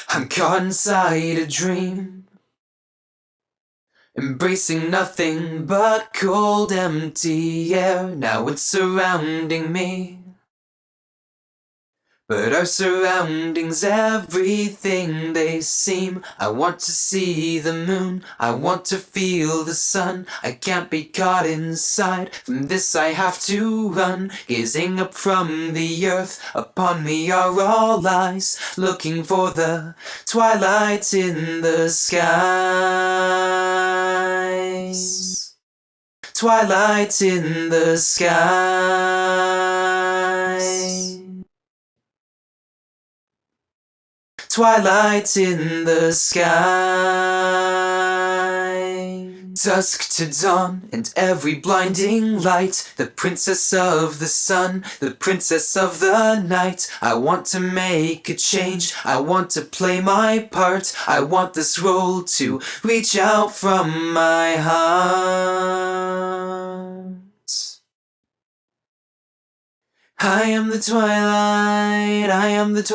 I'm caught inside a dream, embracing nothing but cold, empty air. Now it's surrounding me, but our surroundings, everything they seem. I want to see the moon, I want to feel the sun. I can't be caught inside, from this I have to run. Gazing up from the earth, upon me are all eyes, looking for the twilight in the skies. Twilight in the sky. Twilight in the sky. Dusk to dawn and every blinding light. The princess of the sun, the princess of the night. I want to make a change, I want to play my part. I want this role to reach out from my heart. I am the twilight, I am the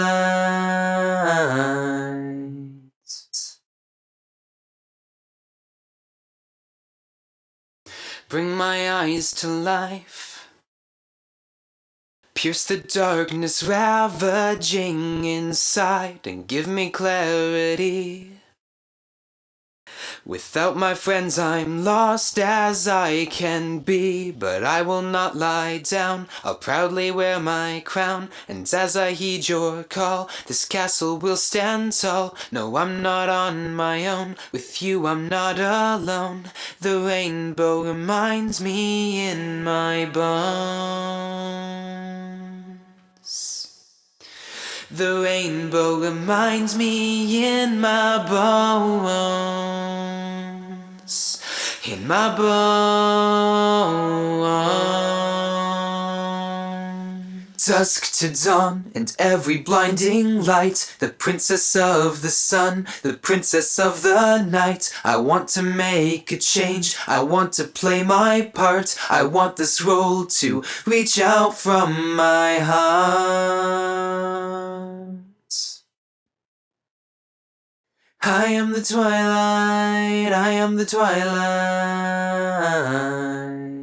twilight. Bring my eyes to life, pierce the darkness ravaging inside, and give me clarity. Without my friends I'm lost as I can be, but I will not lie down, I'll proudly wear my crown. And as I heed your call, this castle will stand tall. No, I'm not on my own, with you I'm not alone. The rainbow reminds me in my bones. The rainbow reminds me in my bones, in my bones. Dusk to dawn and every blinding light. The princess of the sun, the princess of the night. I want to make a change, I want to play my part. I want this role to reach out from my heart. I am the twilight, I am the twilight.